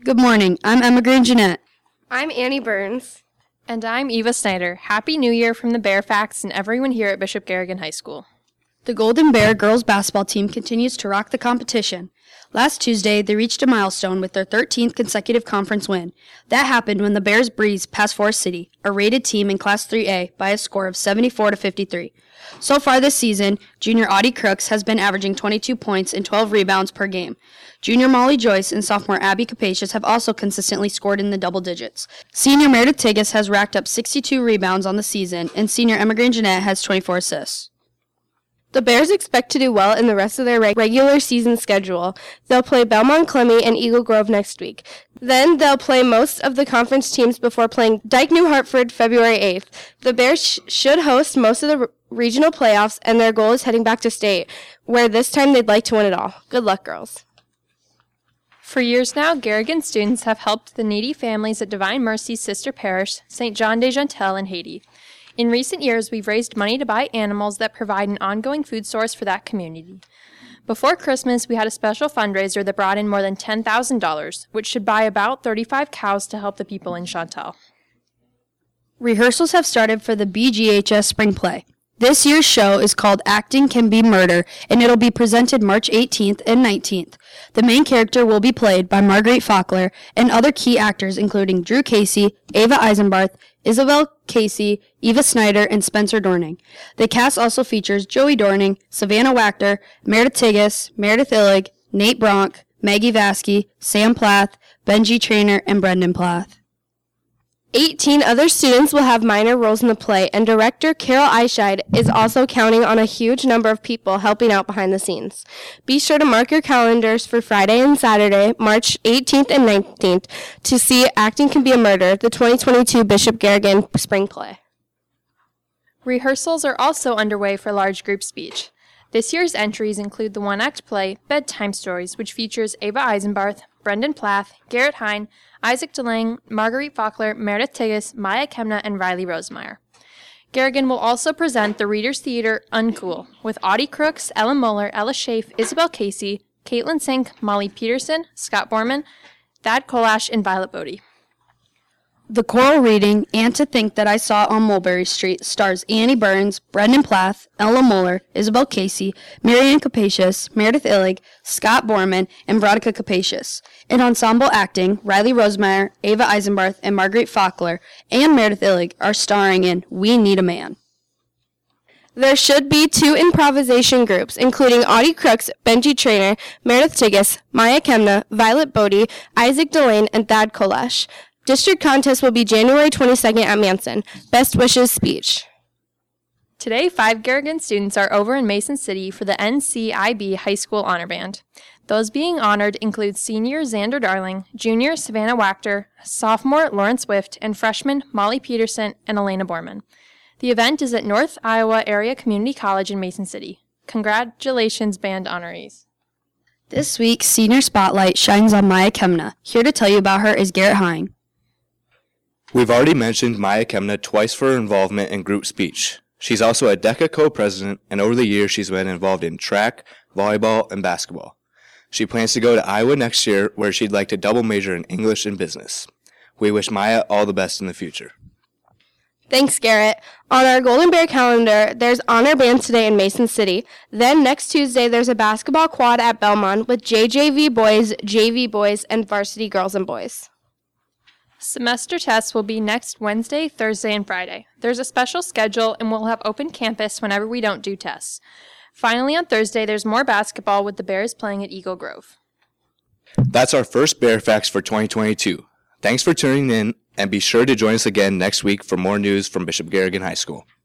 Good morning. I'm Emma Green Jeanette. I'm Annie Burns. And I'm Eva Snyder. Happy New Year from the Bear Facts and everyone here at Bishop Garrigan High School. The Golden Bear girls basketball team continues to rock the competition. Last Tuesday, they reached a milestone with their 13th consecutive conference win. That happened when the Bears breezed past Forest City, a rated team in Class 3A, by a score of 74-53. So far this season, junior Audie Crooks has been averaging 22 points and 12 rebounds per game. Junior Molly Joyce and sophomore Abby Capacious have also consistently scored in the double digits. Senior Meredith Tigas has racked up 62 rebounds on the season, and senior Emma Green Jeanette has 24 assists. The Bears expect to do well in the rest of their regular season schedule. They'll play Belmont Clemmy and Eagle Grove next week. Then they'll play most of the conference teams before playing Dyke New Hartford February 8th. The Bears should host most of the regional playoffs, and their goal is heading back to state, where this time they'd like to win it all. Good luck, girls. For years now, Garrigan students have helped the needy families at Divine Mercy's sister parish, St. John de Gentile in Haiti. In recent years, we've raised money to buy animals that provide an ongoing food source for that community. Before Christmas, we had a special fundraiser that brought in more than $10,000, which should buy about 35 cows to help the people in Chantal. Rehearsals have started for the BGHS Spring Play. This year's show is called Acting Can Be Murder, and it'll be presented March 18th and 19th. The main character will be played by Marguerite Faulkner and other key actors including Drew Casey, Ava Eisenbarth, Isabel Casey, Eva Snyder, and Spencer Dorning. The cast also features Joey Dorning, Savannah Wachter, Meredith Tigas, Meredith Illig, Nate Bronk, Maggie Vasky, Sam Plath, Benji Trainer, and Brendan Plath. 18 other students will have minor roles in the play, and director Carol Eischeid is also counting on a huge number of people helping out behind the scenes. Be sure to mark your calendars for Friday and Saturday, March 18th and 19th, to see Acting Can Be a Murder, the 2022 Bishop Garrigan Spring Play. Rehearsals are also underway for large group speech. This year's entries include the one-act play, Bedtime Stories, which features Ava Eisenbarth, Brendan Plath, Garrett Hine, Isaac DeLange, Marguerite Faulkner, Meredith Tigas, Maya Kemna, and Riley Rosemeyer. Garrigan will also present the Reader's Theater Uncool, with Audie Crooks, Ellen Muller, Ella Schaaf, Isabel Casey, Caitlin Sink, Molly Peterson, Scott Borman, Thad Kolash, and Violet Bodie. The choral reading, And to Think That I Saw on Mulberry Street, stars Annie Burns, Brendan Plath, Ella Muller, Isabel Casey, Marianne Capacious, Meredith Illig, Scott Borman, and Veronica Capacious. In ensemble acting, Riley Rosemeyer, Ava Eisenbarth, and Marguerite Faulkner, and Meredith Illig are starring in We Need a Man. There should be 2 improvisation groups, including Audie Crooks, Benji Trainer, Meredith Tigas, Maya Kemna, Violet Bodie, Isaac DeLange, and Thad Kolash. District contest will be January 22nd at Manson. Best wishes speech. Today, 5 Garrigan students are over in Mason City for the NCIB High School Honor Band. Those being honored include senior Xander Darling, junior Savannah Wachter, sophomore Lauren Swift, and freshman Molly Peterson and Elena Borman. The event is at North Iowa Area Community College in Mason City. Congratulations, band honorees. This week's Senior Spotlight shines on Maya Kemna. Here to tell you about her is Garrett Hine. We've already mentioned Maya Kemna twice for her involvement in group speech. She's also a DECA co-president, and over the years she's been involved in track, volleyball, and basketball. She plans to go to Iowa next year, where she'd like to double major in English and business. We wish Maya all the best in the future. Thanks, Garrett. On our Golden Bear calendar, there's Honor Band today in Mason City. Then next Tuesday, there's a basketball quad at Belmont with JJV boys, JV boys, and varsity girls and boys. Semester tests will be next Wednesday, Thursday, and Friday. There's a special schedule, and we'll have open campus whenever we don't do tests. Finally, on Thursday, there's more basketball with the Bears playing at Eagle Grove. That's our first Bear Facts for 2022. Thanks for tuning in, and be sure to join us again next week for more news from Bishop Garrigan High School.